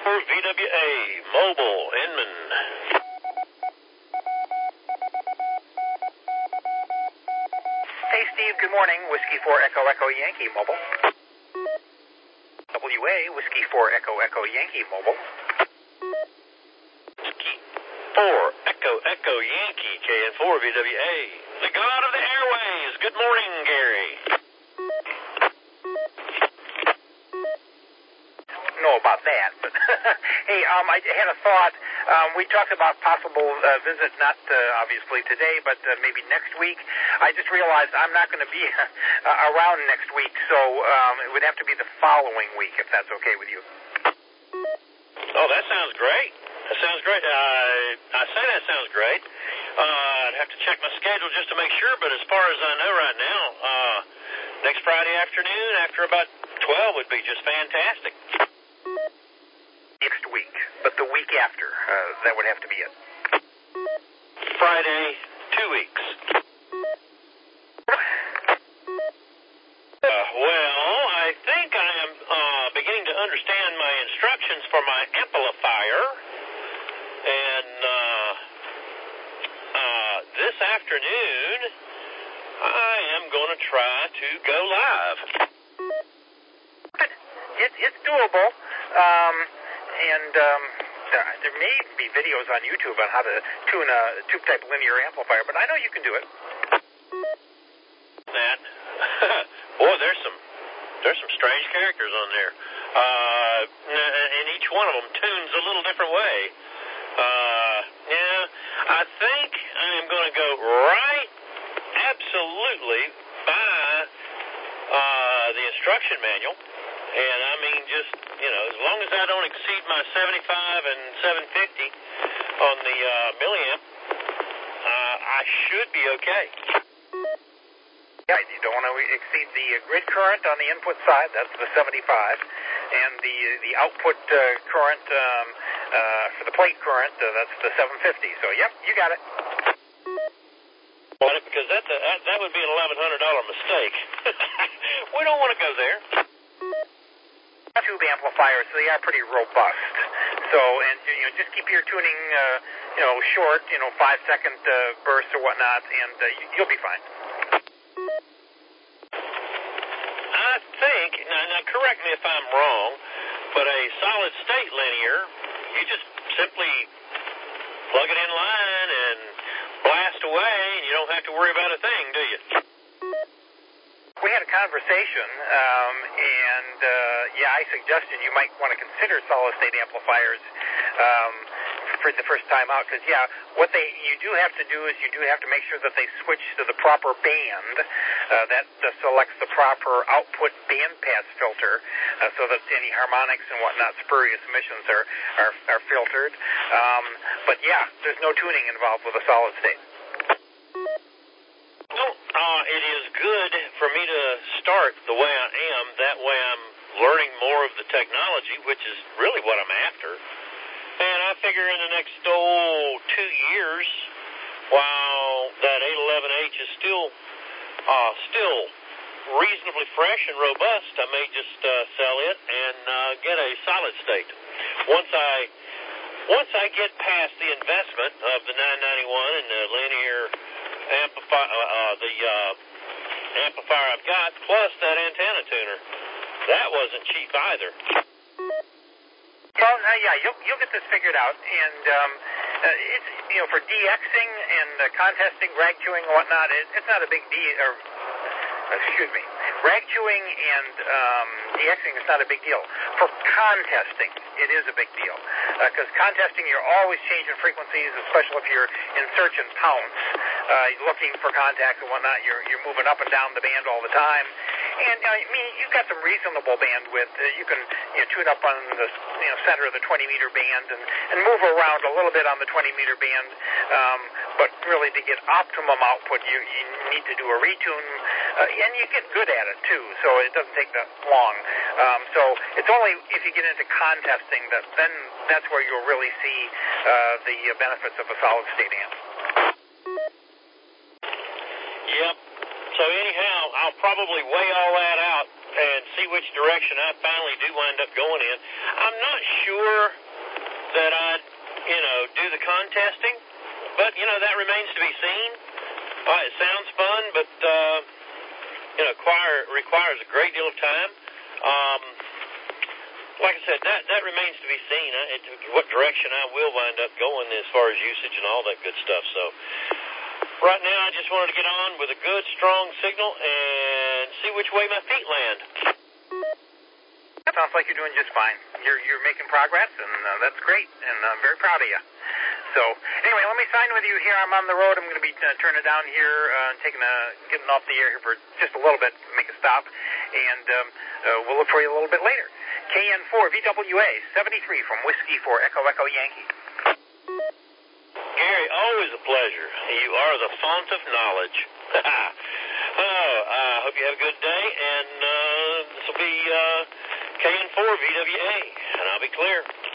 for VWA, Mobile, Inman. Hey, Steve, good morning. Whiskey 4 Echo Echo Yankee, Mobile. WA, Whiskey 4 Echo Echo Yankee, Mobile. Whiskey 4 Echo Echo Yankee, KN4 VWA. The God of the Airways. Good morning, Gary. Know about that, but hey, I had a thought. We talked about possible visit, not obviously today, but maybe next week. I just realized I'm not going to be around next week, so it would have to be the following week, if that's okay with you. Oh, that sounds great. That sounds great. I say that sounds great. I'd have to check my schedule just to make sure, but as far as I know right now, next Friday afternoon after about 12 would be just fantastic. Next week, but the week after, that would have to be it. Friday, 2 weeks. Well, I think I am beginning to understand my instructions for my amplifier, and this afternoon I am going to try to go live. It's doable. And there may be videos on YouTube on how to tune a tube-type linear amplifier, but I know you can do it. That, boy, there's some strange characters on there, and each one of them tunes a little different way. Yeah, I think I am going to go right, absolutely by the instruction manual. And I mean, just, as long as I don't exceed my 75 and 750 on the milliamp, I should be okay. Yeah, you don't want to exceed the grid current on the input side. That's the 75. And the output current for the plate current, that's the 750. So, yep, you got it. Because that would be an $1,100 mistake. We don't want to go there. Tube amplifiers, so they are pretty robust. So, and just keep your tuning, short, 5-second bursts or whatnot, and you'll be fine. I think, now correct me if I'm wrong, but a solid state linear, you just simply plug it in line and blast away, and you don't have to worry about a thing, do you? We had a conversation, and I suggested you might want to consider solid-state amplifiers for the first time out, because, what you do have to do is you do have to make sure that they switch to the proper band that selects the proper output bandpass filter, so that any harmonics and whatnot, spurious emissions are filtered. But, there's no tuning involved with a solid-state. It is good for me to start the way I am. That way I'm learning more of the technology, which is really what I'm after. And I figure in the next, 2 years, while that 811H is still reasonably fresh and robust, I may just sell it and get a solid state. Once I get past the investment of the 991 and the linear amplifier I've got, plus that antenna tuner. That wasn't cheap either. Well, you'll get this figured out, and it's for DXing and contesting, rag chewing and whatnot. It's not a big deal. Rag chewing and DXing is not a big deal. For contesting, it is a big deal, because contesting, you're always changing frequencies, especially if you're in search and pounce, looking for contacts and whatnot. You're moving up and down the band all the time. And you've got some reasonable bandwidth. You can tune up on the center of the 20-meter band and move around a little bit on the 20-meter band. But really, to get optimum output, you need to do a retune, and you get good at it too. So it doesn't take that long. So it's only if you get into contesting then that's where you'll really see the benefits of a solid-state amp. Yep. So anyhow, I'll probably weigh all that out and see which direction I finally do wind up going in. I'm not sure that I'd, do the contesting, but, that remains to be seen. It sounds fun, but, requires a great deal of time. Like I said, that remains to be seen. What direction I will wind up going as far as usage and all that good stuff. So right now, I just wanted to get on with a good, strong signal and see which way my feet land. That sounds like you're doing just fine. You're making progress, and that's great, and I'm very proud of you. So anyway, let me sign with you here. I'm on the road. I'm going to be turning down here, getting off the air here for just a little bit, make a stop, and we'll look for you a little bit later. KN4 VWA 73 from Whiskey for Echo Echo Yankee. Gary, always a pleasure. You are the font of knowledge. I hope you have a good day, and this will be KN4 VWA, and I'll be clear.